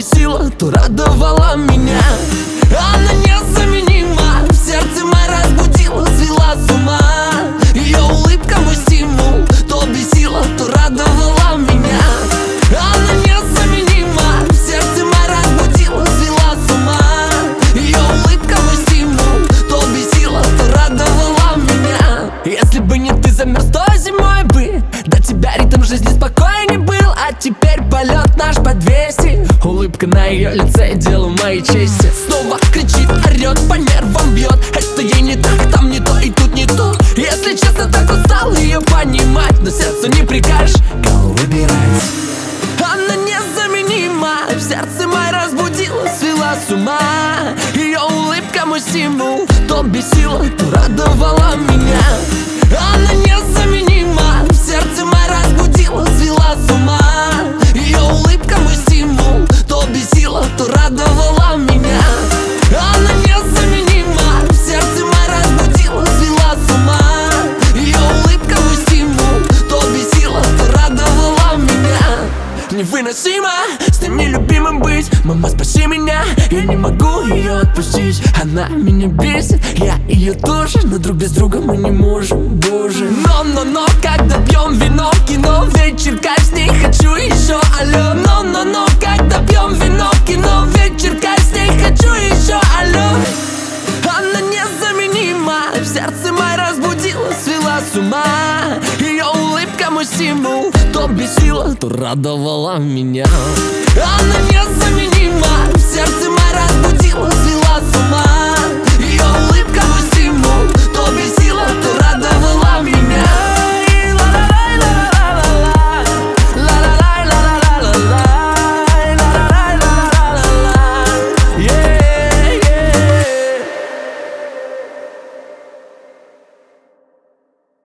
бесила, то радовала меня. Она незаменима, в сердце мое разбудила, свела с ума. Ее улыбка мой стимул, то бесила, то радовала меня. Она незаменима, в сердце мое разбудила, свела с ума. Ее улыбка мой стимул, то бесила, то радовала меня. Если бы не ты, замерз той зимой бы, до тебя ритм жизни спокойней был. А теперь полет наш по 200, улыбка на ее лице, дело моей чести. Снова кричит, орет, по нервам бьет. Это ей не так, там не то и тут не то. Если честно, так устал ее понимать, но сердцу не прикажешь, кого выбирать. Она незаменима, в сердце мое разбудила, свела с ума. Ее улыбка мой стимул, то бесила, то радовала меня. Она незаменима, в сердце мое разбудила, свела с ума. Ее улыбка мой стимул, то бесила, то радовала меня. Она незаменима, в сердце мое разбудила, свела с ума. Ее улыбка мой стимул, то бесила, то радовала меня. Невыносимо с ним нелюбимым быть. Мама, спаси меня, я не могу ее отпустить. Она меня бесит, я ее тоже, но друг без друга мы не можем, боже. Но, когда пьем вино в кино, вечерка с ней хочу еще, алло. Но, когда пьем вино в кино, вечерка с ней хочу еще, алло. Она незаменима, в сердце мое разбудила, свела с ума. Ее улыбка мой стимул, то бесила, то радовала меня. Она незаменима, в сердце мое разбудила,